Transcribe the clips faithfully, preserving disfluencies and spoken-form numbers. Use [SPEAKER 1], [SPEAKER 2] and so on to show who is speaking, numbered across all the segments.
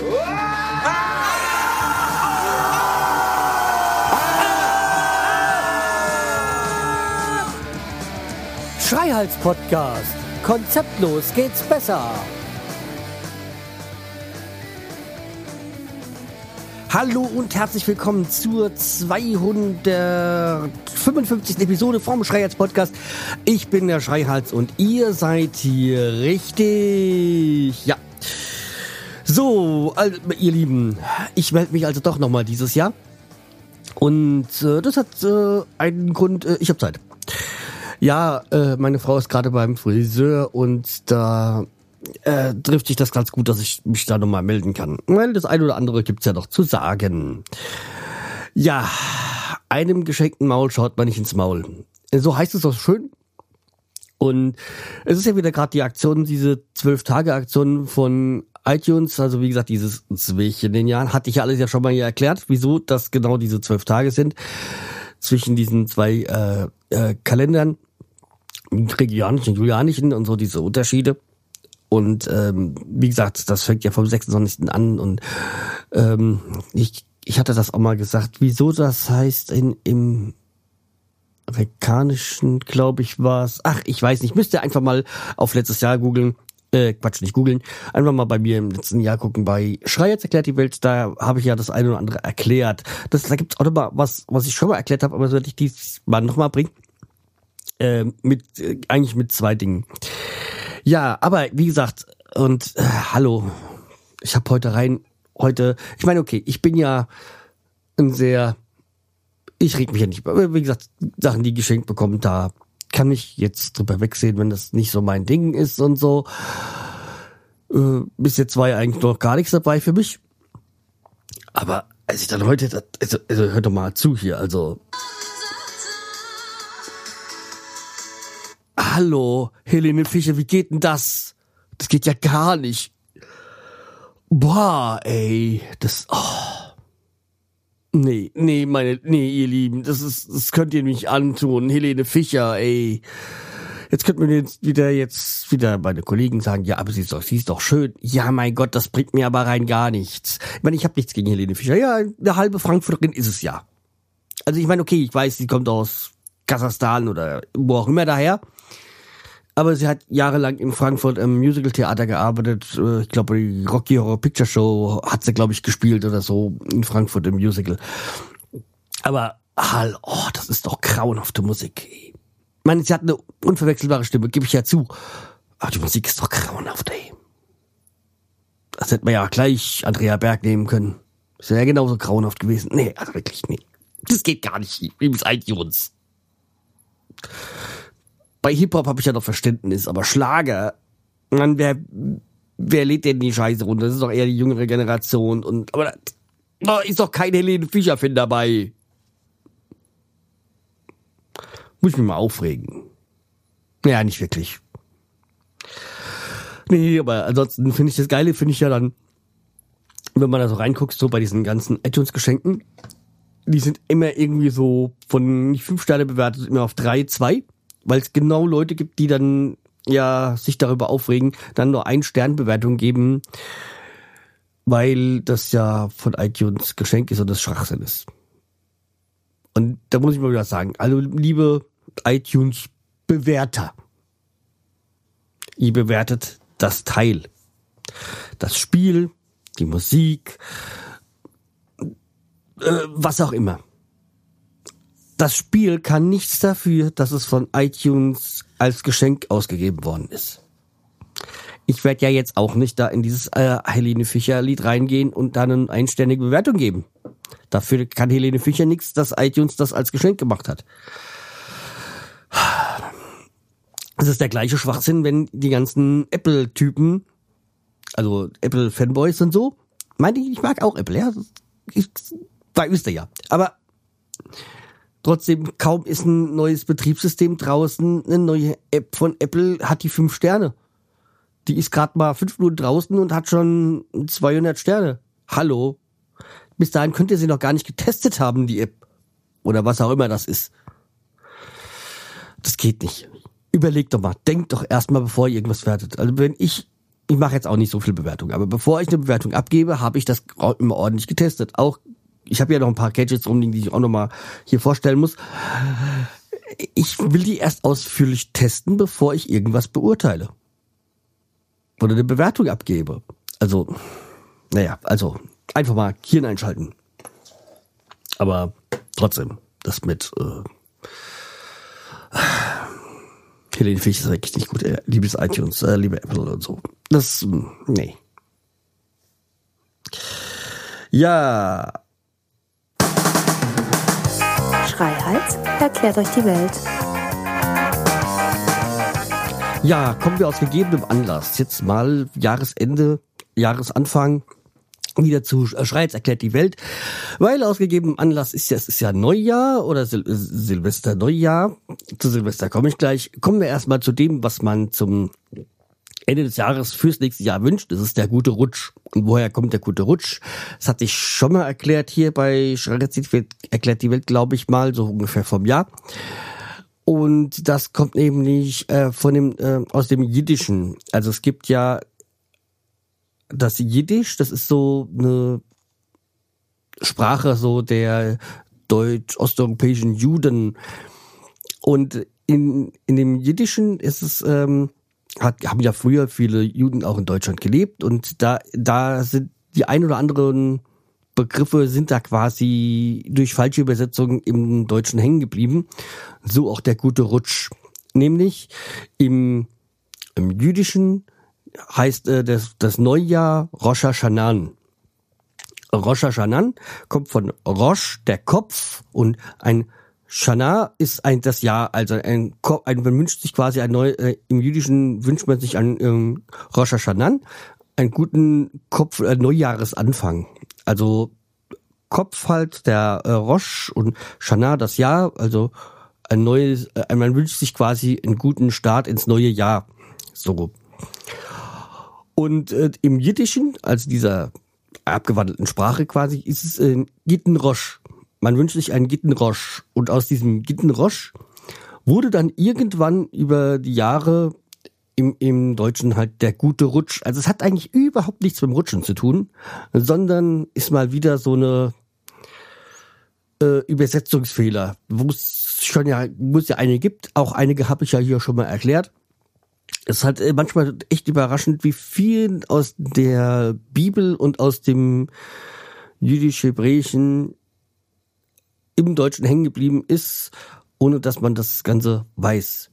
[SPEAKER 1] Schreihals-Podcast. Konzeptlos geht's besser. Hallo und herzlich willkommen zur zweihundertfünfundfünfzigsten Episode vom Schreihals-Podcast. Ich bin der Schreihals und ihr seid hier richtig. Ja. So, also, ihr Lieben, ich melde mich also doch nochmal dieses Jahr. Und äh, das hat äh, einen Grund, äh, ich habe Zeit. Ja, äh, meine Frau ist gerade beim Friseur und da äh, trifft sich das ganz gut, dass ich mich da nochmal melden kann. Weil das eine oder andere gibt's ja noch zu sagen. Ja, einem geschenkten Maul schaut man nicht ins Maul. So heißt es doch schön. Und es ist ja wieder gerade die Aktion, diese zwölf-Tage-Aktion von iTunes. Also wie gesagt, dieses zwischen den Jahren hatte ich ja alles ja schon mal hier erklärt, wieso das genau diese zwölf Tage sind. Zwischen diesen zwei äh, äh, Kalendern. Gregorianischen, julianischen und so diese Unterschiede. Und ähm, wie gesagt, das fängt ja vom sechsundzwanzigsten an und ähm, ich ich hatte das auch mal gesagt, wieso das heißt in im amerikanischen, glaube ich, war es. Ach, ich weiß nicht, müsst ihr einfach mal auf letztes Jahr googeln. Äh, Quatsch, nicht googeln. Einfach mal bei mir im letzten Jahr gucken bei Schreihals erklärt die Welt, da habe ich ja das eine oder andere erklärt. Das, da gibt's auch noch mal was, was ich schon mal erklärt habe, aber das werde ich diesmal nochmal bringen. Äh, mit, äh, eigentlich mit zwei Dingen. Ja, aber wie gesagt, und äh, hallo, ich habe heute rein, heute, ich meine, okay, ich bin ja ein sehr, ich reg mich ja nicht, aber wie gesagt, Sachen, die geschenkt bekommen, da kann ich jetzt drüber wegsehen, wenn das nicht so mein Ding ist und so. Äh, bis jetzt war ja eigentlich noch gar nichts dabei für mich. Aber als ich dann heute, das, also, also hört doch mal zu hier, also. Hallo, Helene Fischer, wie geht denn das? Das geht ja gar nicht. Boah, ey, das, oh. Nee, nee, meine, nee, ihr Lieben, das ist, das könnt ihr nicht antun. Helene Fischer, ey. Jetzt könnt mir jetzt wieder, jetzt wieder meine Kollegen sagen, ja, aber sie ist doch, sie ist doch schön. Ja, mein Gott, das bringt mir aber rein gar nichts. Ich meine, ich habe nichts gegen Helene Fischer. Ja, eine halbe Frankfurterin ist es ja. Also ich meine, okay, ich weiß, sie kommt aus Kasachstan oder wo auch immer daher. Aber sie hat jahrelang in Frankfurt im Musical-Theater gearbeitet. Ich glaube, die Rocky Horror Picture Show hat sie, glaube ich, gespielt oder so in Frankfurt im Musical. Aber, oh, das ist doch grauenhafte Musik. Ich meine, sie hat eine unverwechselbare Stimme, gebe ich ja zu. Aber die Musik ist doch grauenhaft, ey. Das hätte man ja gleich Andrea Berg nehmen können. Das wäre ja genauso grauenhaft gewesen. Nee, also wirklich, nee. Das geht gar nicht. Wie ist iTunes? Bei Hip-Hop habe ich ja noch Verständnis, aber Schlager, man, wer, wer lädt denn die Scheiße runter? Das ist doch eher die jüngere Generation und, aber da ist doch kein Helene Fischer-Fan dabei. Muss ich mich mal aufregen. Ja, nicht wirklich. Nee, aber ansonsten finde ich das Geile, finde ich ja dann, wenn man da so reinguckt, so bei diesen ganzen iTunes-Geschenken, die sind immer irgendwie so von nicht fünf Sterne bewertet, immer auf drei, zwei. Weil es genau Leute gibt, die dann ja sich darüber aufregen, dann nur ein Sternbewertung geben, weil das ja von iTunes Geschenk ist und das Schwachsinn ist. Und da muss ich mal wieder sagen, also liebe iTunes-Bewerter, ihr bewertet das Teil, das Spiel, die Musik, äh, was auch immer. Das Spiel kann nichts dafür, dass es von iTunes als Geschenk ausgegeben worden ist. Ich werde ja jetzt auch nicht da in dieses äh, Helene Fischer Lied reingehen und dann eine einständige Bewertung geben. Dafür kann Helene Fischer nichts, dass iTunes das als Geschenk gemacht hat. Es ist der gleiche Schwachsinn, wenn die ganzen Apple-Typen, also Apple-Fanboys und so, meine ich, ich mag auch Apple, ja, ich, wisst ihr ja, aber trotzdem, kaum ist ein neues Betriebssystem draußen, eine neue App von Apple hat die fünf Sterne. Die ist gerade mal fünf Minuten draußen und hat schon zweihundert Sterne. Hallo? Bis dahin könnt ihr sie noch gar nicht getestet haben, die App. Oder was auch immer das ist. Das geht nicht. Überlegt doch mal. Denkt doch erstmal, bevor ihr irgendwas wertet. Also wenn ich ich mache jetzt auch nicht so viel Bewertung, aber bevor ich eine Bewertung abgebe, habe ich das immer ordentlich getestet. Auch ich habe ja noch ein paar Gadgets rumliegen, die ich auch nochmal hier vorstellen muss. Ich will die erst ausführlich testen, bevor ich irgendwas beurteile. Oder eine Bewertung abgebe. Also, naja, also einfach mal Hirn einschalten. Aber trotzdem, das mit äh, Helene Fisch ist eigentlich nicht gut. Äh, liebes iTunes, äh, liebe Apple und so. Das, nee. Ja.
[SPEAKER 2] Schreihals erklärt euch die Welt.
[SPEAKER 1] Ja, kommen wir aus gegebenem Anlass jetzt mal Jahresende, Jahresanfang wieder zu Schreihals erklärt die Welt, weil aus gegebenem Anlass ist ja, es ist ja Neujahr oder Sil- Silvester Neujahr. Zu Silvester komme ich gleich. Kommen wir erstmal zu dem, was man zum Ende des Jahres fürs nächste Jahr wünscht. Das ist der gute Rutsch. Und woher kommt der gute Rutsch? Das hatte ich schon mal erklärt hier bei Schreihals erklärt die Welt, glaube ich mal, so ungefähr vom Jahr. Und das kommt nämlich äh, von dem äh, aus dem Jiddischen. Also es gibt ja das Jiddisch, das ist so eine Sprache so der deutsch-osteuropäischen Juden. Und in in dem Jiddischen ist es ähm, hat haben ja früher viele Juden auch in Deutschland gelebt und da da sind die ein oder anderen Begriffe sind da quasi durch falsche Übersetzungen im Deutschen hängen geblieben. So auch der gute Rutsch. Nämlich im, im Jüdischen heißt äh, das, das Neujahr Rosh Hashanah. Rosh Hashanah kommt von Rosh, der Kopf, und ein Shana ist ein das Jahr, also ein, ein man wünscht sich quasi ein neu, äh, im Jüdischen wünscht man sich ein ähm, Rosh Hashanah, einen guten Kopf, äh, Neujahresanfang. Also Kopf halt der äh, Rosh und Shana das Jahr, also ein neues, äh, man wünscht sich quasi einen guten Start ins neue Jahr. So. Und äh, im Jiddischen, also dieser abgewandelten Sprache quasi, ist es äh, Gitten Rosh. Man wünscht sich einen Gitten Rosh. Und aus diesem Gitten Rosh wurde dann irgendwann über die Jahre im, im Deutschen halt der gute Rutsch. Also es hat eigentlich überhaupt nichts mit dem Rutschen zu tun, sondern ist mal wieder so eine äh, Übersetzungsfehler, wo es schon ja, wo es ja einige gibt. Auch einige habe ich ja hier schon mal erklärt. Es ist halt äh, manchmal echt überraschend, wie viel aus der Bibel und aus dem jüdisch-hebräischen im Deutschen hängen geblieben ist, ohne dass man das Ganze weiß.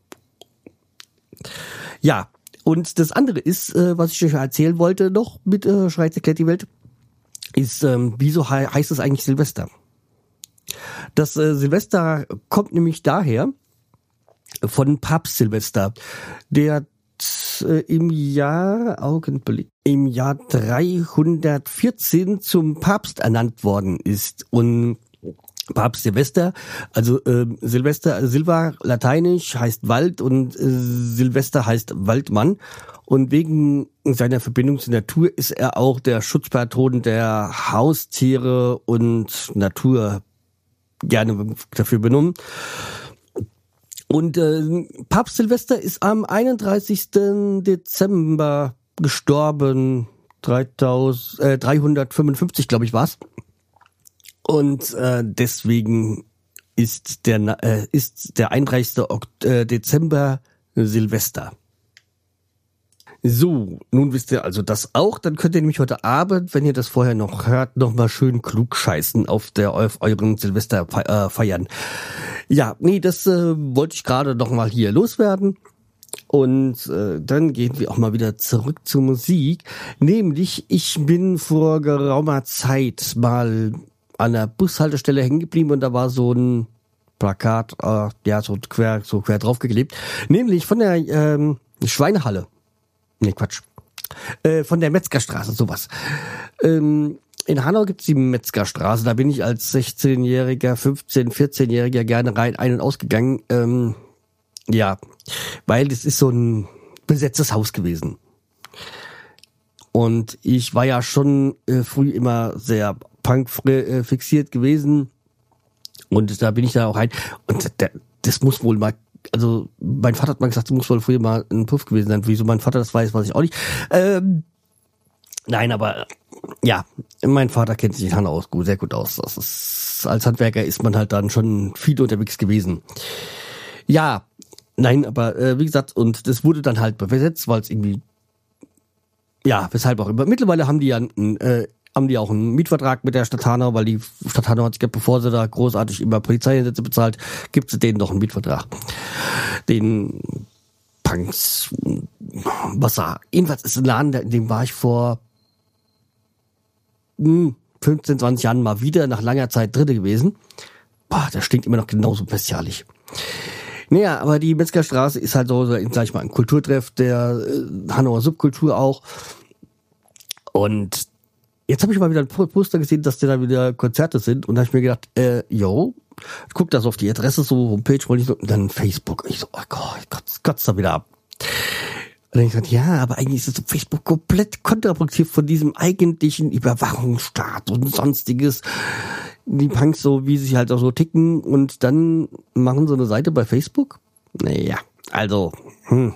[SPEAKER 1] Ja, und das andere ist, äh, was ich euch erzählen wollte, noch mit äh, Schreihals erklärt die Welt, ist, ähm, wieso he- heißt es eigentlich Silvester? Das äh, Silvester kommt nämlich daher von Papst Silvester, der äh, im Jahr, Augenblick, im Jahr dreihundertvierzehn zum Papst ernannt worden ist. Und Papst Silvester, also äh, Silvester, Silva lateinisch heißt Wald und äh, Silvester heißt Waldmann, und wegen seiner Verbindung zur Natur ist er auch der Schutzpatron der Haustiere und Natur gerne dafür benommen. Und äh, Papst Silvester ist am einunddreißigsten Dezember gestorben, dreitausend, äh, dreihundertfünfundfünfzig, glaube ich, war's. Und äh, deswegen ist der äh, ist der einunddreißigste Dezember Silvester. So, nun wisst ihr also das auch. Dann könnt ihr nämlich heute Abend, wenn ihr das vorher noch hört, noch mal schön klug scheißen auf der auf euren Silvester äh, feiern. Ja, nee, das äh, wollte ich gerade noch mal hier loswerden. Und äh, dann gehen wir auch mal wieder zurück zur Musik. Nämlich, ich bin vor geraumer Zeit mal an der Bushaltestelle hängen geblieben und da war so ein Plakat, äh, ja, so quer, so quer draufgeklebt. Nämlich von der ähm, Schweinehalle. Nee, Quatsch. Äh, von der Metzgerstraße, sowas. Ähm, in Hanau gibt's die Metzgerstraße. Da bin ich als sechzehnjähriger, fünfzehn-, vierzehnjähriger gerne rein, ein- und ausgegangen. Ähm, ja, weil das ist so ein besetztes Haus gewesen. Und ich war ja schon äh, früh immer sehr Punk äh, fixiert gewesen. Und da bin ich da auch rein. Und der, das muss wohl mal also mein Vater hat mal gesagt, du musst wohl früher mal ein Puff gewesen sein. Wieso mein Vater das weiß, weiß ich auch nicht. Ähm, nein, aber ja, mein Vater kennt sich in Hanau aus, gut, sehr gut aus. Das ist, als Handwerker ist man halt dann schon viel unterwegs gewesen. Ja, nein, aber äh, wie gesagt, und das wurde dann halt besetzt, weil es irgendwie, ja, weshalb auch immer. Mittlerweile haben die ja einen, äh, haben die auch einen Mietvertrag mit der Stadt Hanau, weil die Stadt Hanau hat sich, bevor sie da großartig immer Polizeieinsätze bezahlt, gibt es denen noch einen Mietvertrag. Den Punks, was da, jedenfalls ist ein Laden, in dem war ich vor hm, fünfzehn, zwanzig Jahren mal wieder nach langer Zeit Dritte gewesen. Boah, der stinkt immer noch genauso bestialisch. Naja, aber die Metzgerstraße ist halt so, sag ich mal, ein Kulturtreff der äh, Hanauer Subkultur auch. Und jetzt habe ich mal wieder ein Poster gesehen, dass da wieder Konzerte sind. Und da habe ich mir gedacht, äh, yo, guck da so auf die Adresse, so Homepage, wollte ich so, und dann Facebook. Und ich so, oh Gott, ich kotze kotz da wieder ab. Und dann habe ich gesagt, ja, aber eigentlich ist das Facebook komplett kontraproduktiv von diesem eigentlichen Überwachungsstaat und sonstiges. Die Punks so, wie sie halt auch so ticken, und dann machen so eine Seite bei Facebook. Naja, also, hm.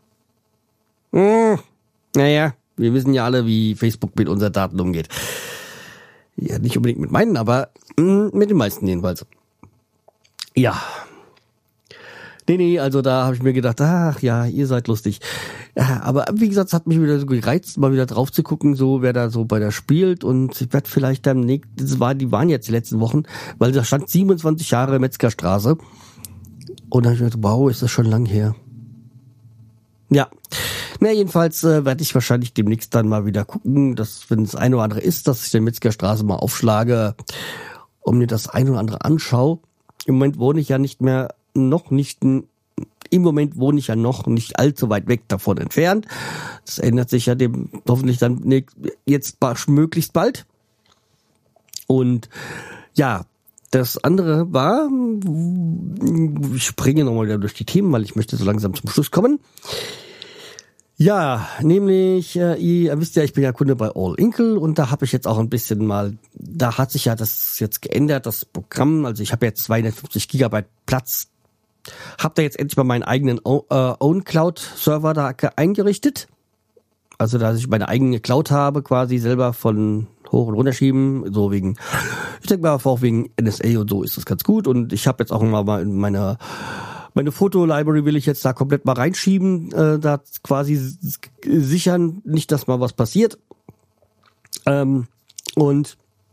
[SPEAKER 1] Hm, naja, wir wissen ja alle, wie Facebook mit unseren Daten umgeht. Ja, nicht unbedingt mit meinen, aber hm, mit den meisten jedenfalls. Ja. Nee, nee, also da habe ich mir gedacht, ach ja, ihr seid lustig. Ja, aber wie gesagt, es hat mich wieder so gereizt, mal wieder drauf zu gucken, so wer da so bei der spielt, und ich werde vielleicht dann, nee, das war, die waren jetzt die letzten Wochen, weil da stand siebenundzwanzig Jahre Metzgerstraße, und dann habe ich mir gedacht, wow, ist das schon lang her. Ja, na jedenfalls äh, werde ich wahrscheinlich demnächst dann mal wieder gucken, dass, wenn das eine oder andere ist, dass ich den Metzgerstraße mal aufschlage und mir das eine oder andere anschaue. Im Moment wohne ich ja nicht mehr, noch nicht, im Moment wohne ich ja noch nicht allzu weit weg davon entfernt. Das ändert sich ja dem hoffentlich dann jetzt möglichst bald. Und ja, das andere war, ich springe nochmal wieder durch die Themen, weil ich möchte so langsam zum Schluss kommen. Ja, nämlich, äh, ihr wisst ja, ich bin ja Kunde bei All Inkle, und da habe ich jetzt auch ein bisschen mal, da hat sich ja das jetzt geändert, das Programm. Also ich habe jetzt zweihundertfünfzig Gigabyte Platz, habe da jetzt endlich mal meinen eigenen Own Cloud Server da eingerichtet. Also dass ich meine eigene Cloud habe, quasi selber von hoch und runter schieben, so wegen, ich denke mal auch wegen N S A und so ist das ganz gut. Und ich habe jetzt auch mal in meiner Meine Foto-Library will ich jetzt da komplett mal reinschieben, äh, da quasi sichern, nicht, dass mal was passiert. Ähm, und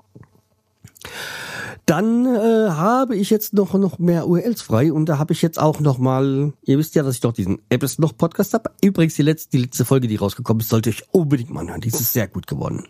[SPEAKER 1] dann äh, habe ich jetzt noch noch mehr U R Ls frei, und da habe ich jetzt auch noch mal, ihr wisst ja, dass ich doch diesen Apps noch Podcast habe. Übrigens, die letzte, die letzte Folge, die rausgekommen ist, sollte ich unbedingt mal hören. Die ist sehr gut geworden.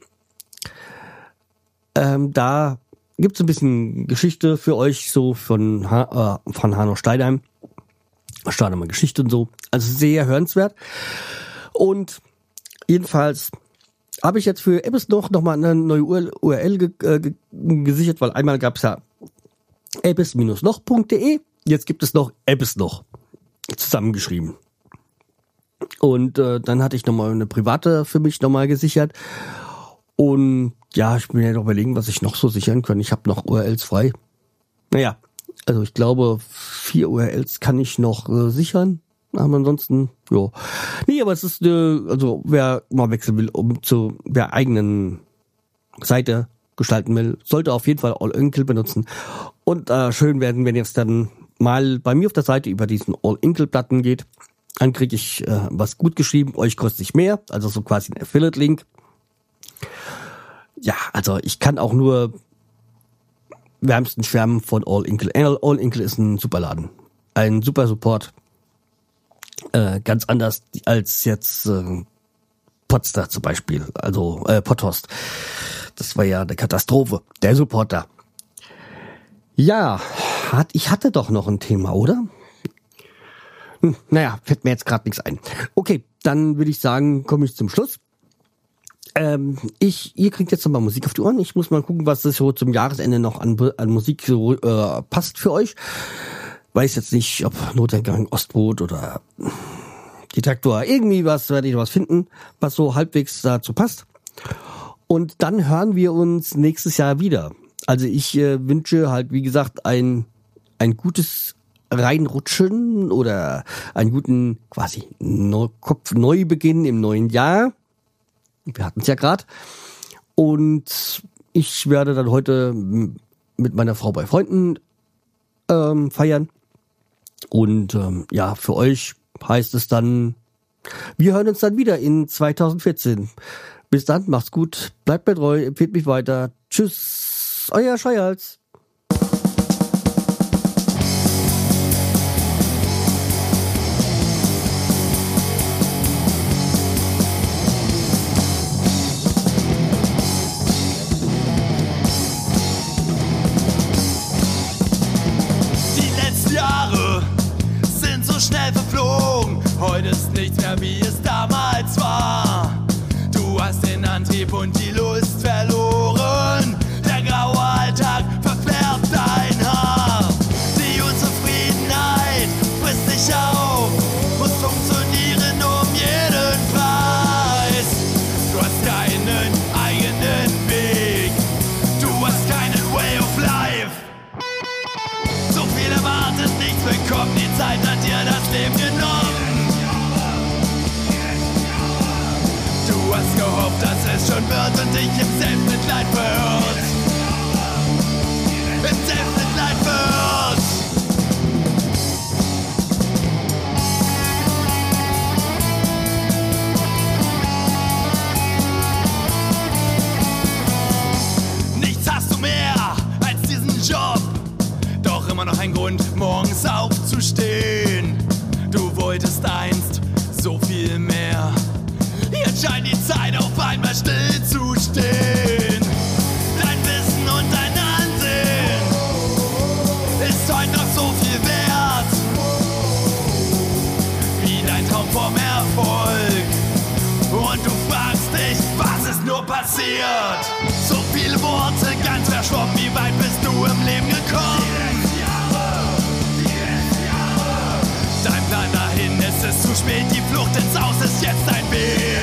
[SPEAKER 1] Ähm, da gibt's ein bisschen Geschichte für euch, so von, ha- äh, von Hanno Steinheim. Starte mal Geschichte und so. Also sehr hörenswert. Und jedenfalls habe ich jetzt für Apps noch noch mal eine neue U R L ge- äh, ge- gesichert, weil einmal gab es ja apps Bindestrich noch Punkt de, jetzt gibt es noch Apps noch zusammengeschrieben. Und äh, dann hatte ich noch mal eine private für mich noch mal gesichert. Und ja, ich bin ja noch überlegen, was ich noch so sichern kann. Ich habe noch U R Ls frei. Naja, also ich glaube, vier U R Ls kann ich noch äh, sichern. Aber ansonsten, ja. Nee, aber es ist, äh, also wer mal wechseln will, um zu der eigenen Seite gestalten will, sollte auf jeden Fall All Inkle benutzen. Und äh, schön werden, wenn jetzt dann mal bei mir auf der Seite über diesen All Inkle Platten geht. Dann kriege ich äh, was gut geschrieben, euch kostet nicht mehr, also so quasi ein Affiliate-Link. Ja, also ich kann auch nur wärmsten schwärmen von All Inkle. All Inkle ist ein super Laden. Ein super Support. Äh, ganz anders als jetzt äh, Potsdam zum Beispiel. Also äh, Potthorst. Das war ja eine Katastrophe. Der Supporter. Ja, hat, ich hatte doch noch ein Thema, oder? Hm, naja, fällt mir jetzt gerade nichts ein. Okay, dann würde ich sagen, komme ich zum Schluss. Ähm, ich, ihr kriegt jetzt nochmal Musik auf die Ohren. Ich muss mal gucken, was das so zum Jahresende noch an, an Musik so äh, passt für euch. Weiß jetzt nicht, ob Noteingang Ostboot oder Detektor, irgendwie was, werde ich was finden, was so halbwegs dazu passt. Und dann hören wir uns nächstes Jahr wieder. Also ich äh, wünsche halt, wie gesagt, ein ein gutes reinrutschen oder einen guten quasi Neu- Kopfneubeginn im neuen Jahr. Wir hatten es ja gerade. Und ich werde dann heute mit meiner Frau bei Freunden ähm, feiern. Und ähm, ja, für euch heißt es dann, wir hören uns dann wieder in zwanzig vierzehn. Bis dann, macht's gut, bleibt mir treu, empfehlt mich weiter. Tschüss, euer Schreihals.
[SPEAKER 3] Schnell verflogen, heute ist nichts mehr wie es damals war. Du hast den Antrieb und die Lust verloren. Der graue Alltag verfärbt dein Haar. Die Unzufriedenheit frisst dich auf, muss funktionieren um jeden Preis. Du hast keinen eigenen Weg, du hast keinen Way of Life. So viel erwartet, nichts bekommen, die Zeit hat dir das Leben genommen. Du hast gehofft, dass es schon wird und dich im Selbstmitleid verirrt. Im Selbstmitleid verirrt. Nichts hast du mehr als diesen Job. Doch immer noch ein Grund, morgens aufzustehen. Du wolltest einst so viel mehr. Jetzt scheint die Zeit auf einmal still zu stehen. Dein Wissen und dein Ansehen ist heute noch so viel wert wie dein Traum vom Erfolg. Und du fragst dich, was ist nur passiert? So viele Worte, ganz verschwommen, wie weit bist du im Leben gekommen? Dein Plan dahin, ist es zu spät, die Flucht ins Aus ist jetzt dein Weg.